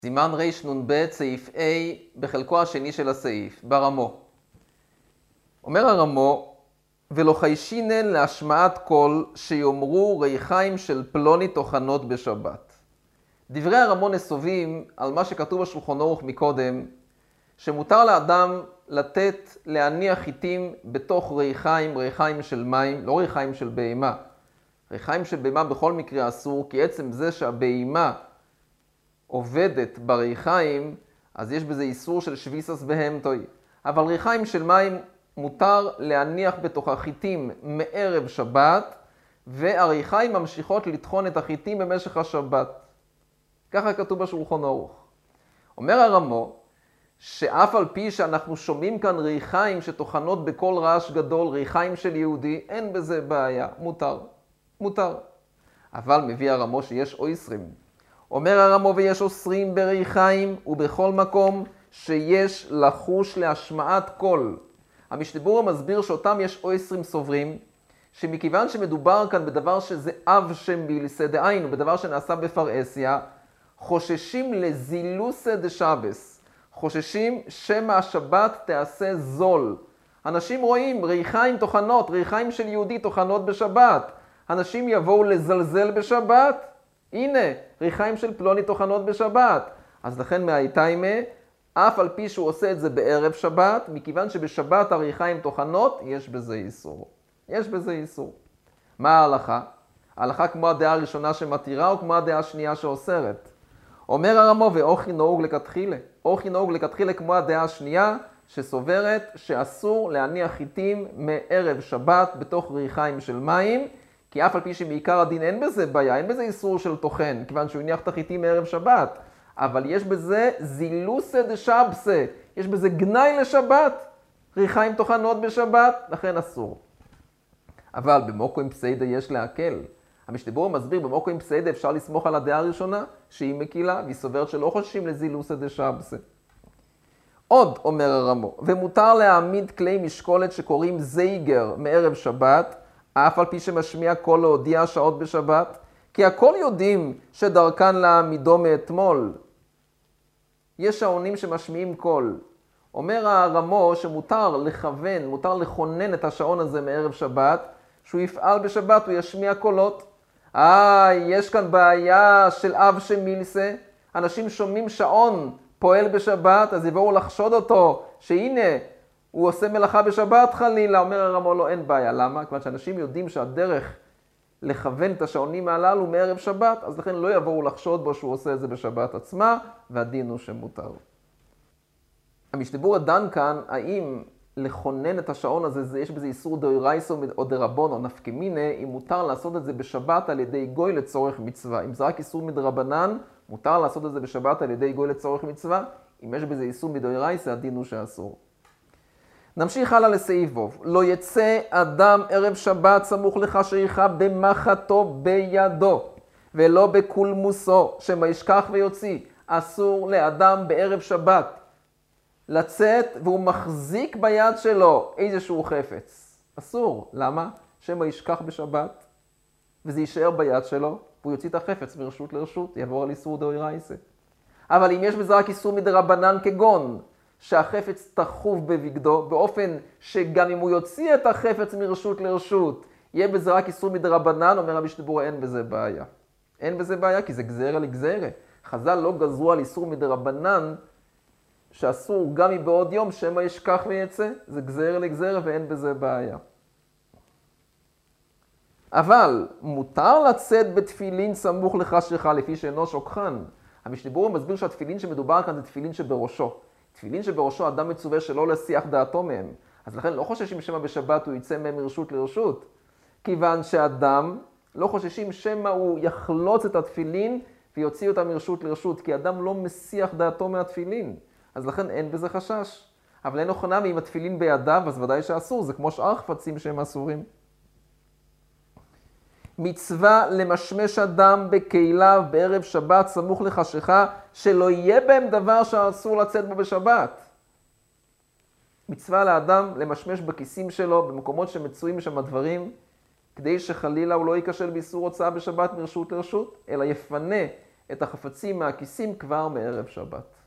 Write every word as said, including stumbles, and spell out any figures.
סימן רנ"ב, סעיף A, בחלקו השני של הסעיף, ברמו. אומר הרמו, ולא חיישינן להשמעת קול שיאמרו ריחיים של פלוני טוחנות בשבת. דברי הרמו נסובים על מה שכתוב בשולחן ערוך מקודם, שמותר לאדם לתת, להניח חיטים בתוך ריחיים, ריחיים של מים, לא ריחיים של בהמה. ריחיים של בהמה בכל מקרה אסור, כי עצם זה שהבהמה עובדת בריחיים, אז יש בזה איסור של שביסס בהמתוי. אבל ריחיים של מים מותר להניח בתוך החיטים מערב שבת, והריחיים ממשיכות לטחון את החיטים במשך השבת. ככה כתוב בשולחן ערוך. אומר הרמו, שאף על פי שאנחנו שומעים כאן ריחיים שטוחנות בכל רעש גדול, ריחיים של יהודי, אין בזה בעיה, מותר, מותר. אבל מביא הרמו שיש אויסרים. אומר הרמו, ויש אוסרים בריחיים ובכל מקום שיש לחוש להשמעת קול. המשתבור מסביר שאותם יש אויסרים סוברים, שמכיוון שמדובר כאן בדבר שזה אב שם בילסה דהיינו, בדבר שנעשה בפרהסיה, חוששים לזילוסה דשבס. חוששים שמא השבת תעשה זול. אנשים רואים ריחיים טוחנות, ריחיים של יהודי טוחנות בשבת. אנשים יבואו לזלזל בשבת. הנה, ריחיים של פלוני טוחנות בשבת. אז לכן מהאיתיימה, אף על פי שהוא עושה את זה בערב שבת, מכיוון שבשבת הריחיים טוחנות, יש בזה איסור. יש בזה איסור. מה ההלכה? ההלכה כמו הדעה הראשונה שמתירה או כמו הדעה השנייה שאוסרת? אומר הרמו, ואוכי נהוג לכתחילה. אוכי נהוג לכתחילה כמו הדעה השנייה, שסוברת שאסור להניח חיטים מערב שבת בתוך ריחיים של מים, כי אף על פי שמעיקר הדין אין בזה בעיה, אין בזה איסור של טוחן, כיוון שהוא הניח את החיטים מערב שבת. אבל יש בזה זילוסה דשבסה, יש בזה גנאי לשבת, ריחיים טוחנות בשבת, לכן אסור. אבל במוקו עם פסיידה יש להקל. המשתבור מסביר, במוקו עם פסיידה אפשר לסמוך על הדעה הראשונה, שהיא מקילה, והיא סוברת שלא חוששים לזילוסה דשבסה. עוד, אומר הרמו, ומותר להעמיד כלי משקולת שקוראים זייגר מערב שבת, אף על פי שמשמיע קול להודיע שעות בשבת, כי הכל יודעים שדרכן להעמידו מאתמול. יש שעונים שמשמיעים קול. אומר הרמו שמותר לכוון, מותר לכונן את השעון הזה מערב שבת, שהוא יפעל בשבת, הוא ישמיע קולות. אה, יש כאן בעיה של אב שמילסה, אנשים שומעים שעון פועל בשבת, אז יבואו לחשוד אותו, שהנה, הוא עושה מלאכה בשבת חלילה. אומר הרמו, לא, אין בעיה. למה? כיוון שאנשים יודעים שהדרך לכוון את השעונים הללו מערב שבת, אז לכן לא יבואו לחשוד בו שהוא עושה את זה בשבת עצמה, והדין הוא שמותר. המשתבור דן כאן, האם לכונן את השעון הזה, יש בזה איסור דאורייסה או דרבנן או נפקא מינה, אם מותר לעשות את זה בשבת על ידי גוי לצורך מצווה. אם זה רק איסור מדרבנן, מותר לעשות את זה בשבת על ידי גוי לצורך מצווה. אם יש בזה איסור מדאורייסה, הדין הוא שאסור. נמשיך הלאה לסעיף ו'. לא יצא אדם ערב שבת סמוך לחשיכה במחתו בידו, ולא בקולמוסו, שמא ישכח ויוציא. אסור לאדם בערב שבת לצאת והוא מחזיק ביד שלו איזשהו חפץ. אסור. למה? שמא ישכח בשבת, וזה יישאר ביד שלו, והוא יוציא את החפץ מרשות לרשות, יעבור על איסור דאורייסה. אבל אם יש בזה רק איסור מדרבנן כגון, שהחפץ תחוב בבגדו, באופן שגם אם הוא יוציא את החפץ מרשות לרשות, יהיה בזה רק איסור מדרבנן, אומר המשתבור, אין בזה בעיה. אין בזה בעיה, כי זה גזרה לגזרה. חז"ל לא גזרו על איסור מדרבנן, שאסור גם מבעוד יום, שמא ישכח ויצא. זה גזרה לגזרה ואין בזה בעיה. אבל מותר לצאת בתפילין סמוך לחשיכה, לפי שאינו שוכחן. המשתבור מסביר שהתפילין שמדובר כאן זה תפילין שבראשו. תפילין שבראשו אדם מצווה שלא להסיח דעתו מהם. אז לכן לא חוששים שמא בשבת הוא יצא מהם מרשות לרשות. כיוון שאדם לא חוששים שמא הוא יחלוץ את התפילין ויוציא אותה מרשות לרשות. כי אדם לא מסיח דעתו מהתפילין. אז לכן אין בזה חשש. אבל אין נכונה אם התפילין בידיו, אז ודאי שאסור. זה כמו שאר חפצים שהם אסורים. מצווה למשמש אדם בכליו בערב שבת סמוך לחשיכה, שלא יהיה בהם דבר שאסור לצאת בו בשבת. מצווה לאדם למשמש בכיסים שלו, במקומות שמצויים שם הדברים, כדי שחלילה הוא לא ייכשל באיסור הוצאה בשבת מרשות לרשות, אלא יפנה את החפצים מהכיסים כבר מערב שבת.